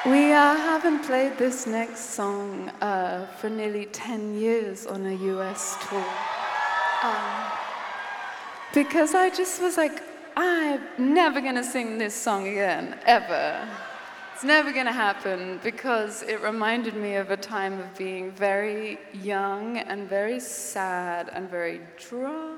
We haven't played this next song for nearly 10 years on a US tour. Because I just was like, I'm never gonna sing this song again, ever. It's never gonna happen because it reminded me of a time of being very young and very sad and very drunk.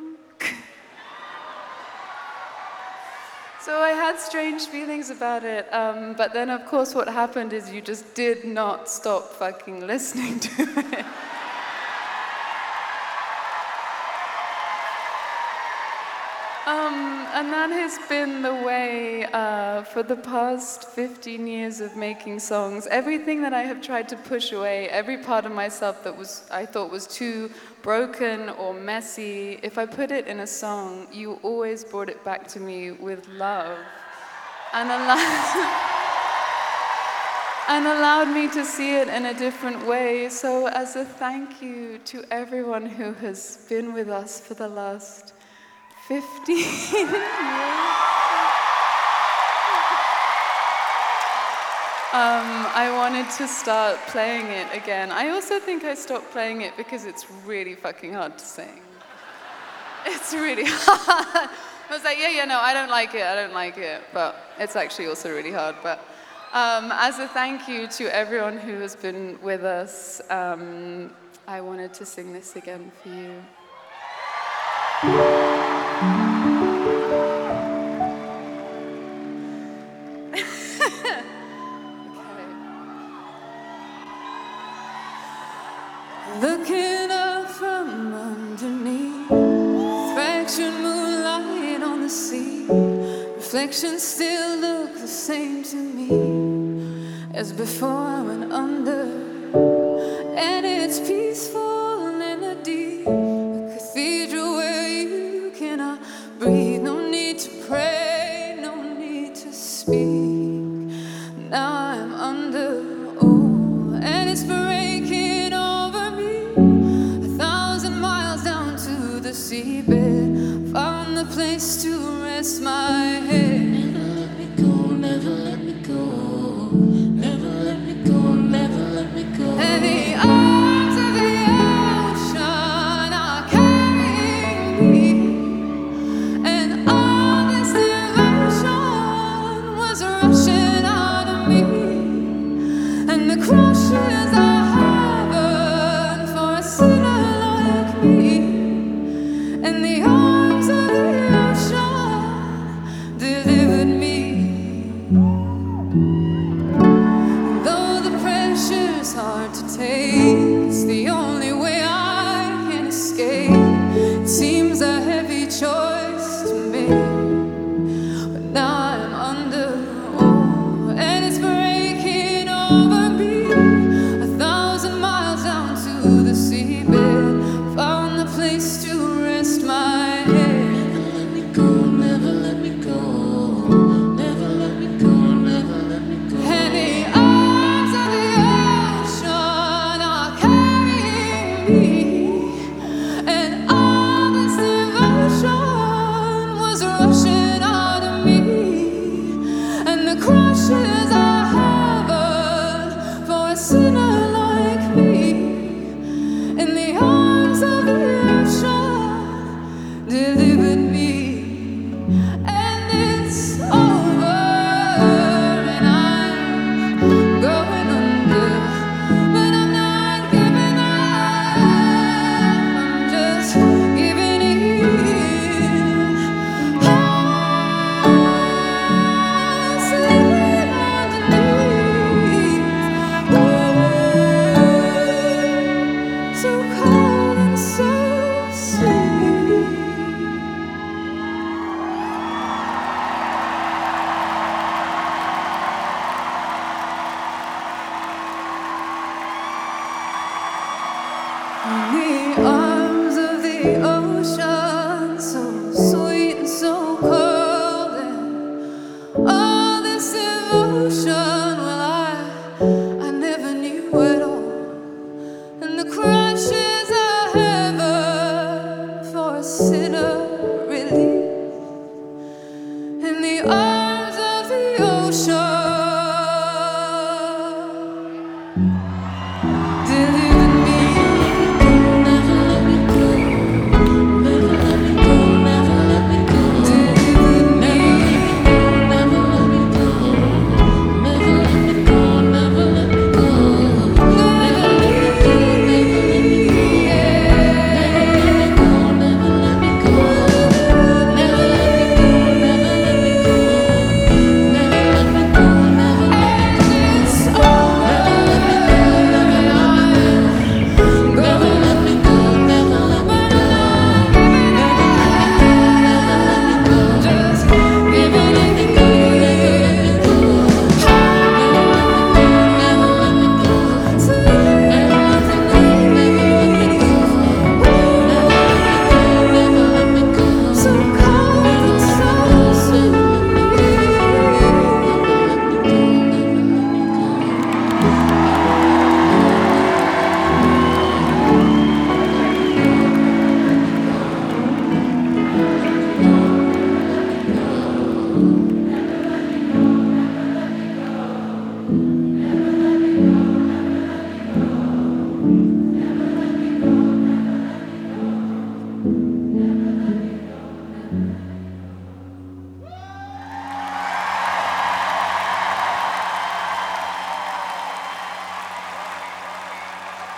So I had strange feelings about it, but then of course what happened is you just did not stop fucking listening to it. And that has been the way for the past 15 years of making songs. Everything that I have tried to push away, every part of myself that I thought was too broken or messy, if I put it in a song, you always brought it back to me with love. And allowed me to see it in a different way. So as a thank you to everyone who has been with us for the last 15 years. I wanted to start playing it again. I also think I stopped playing it because it's really fucking hard to sing. It's really hard. I was like, no, I don't like it. But it's actually also really hard. But as a thank you to everyone who has been with us, I wanted to sing this again for you. Looking up from underneath, reflection moonlight on the sea. Reflections still look the same to me as before I went under. And it's peaceful in the deep, a cathedral where you cannot breathe. No need to pray, no need to speak. Now I'm under, and it's breaking over me. 1,000 miles down to the seabed, found the place to rest my head. Never let me go, never let me go. Never let me go, never let me go. And the arms of the ocean are carrying me, and all this devotion was rushing out of me, and the crushes are heaven for a sinner like me, and the arms of the ocean delivered me. Though the pressure's hard to take, it's the only way I can escape. It seems a heavy choice to make, but now I'm under, and it's breaking over me. 1,000 miles down to the seabed, found the place to rest my head. Never let me go, never let me go. Never let me go, never let me go. And the arms of the ocean are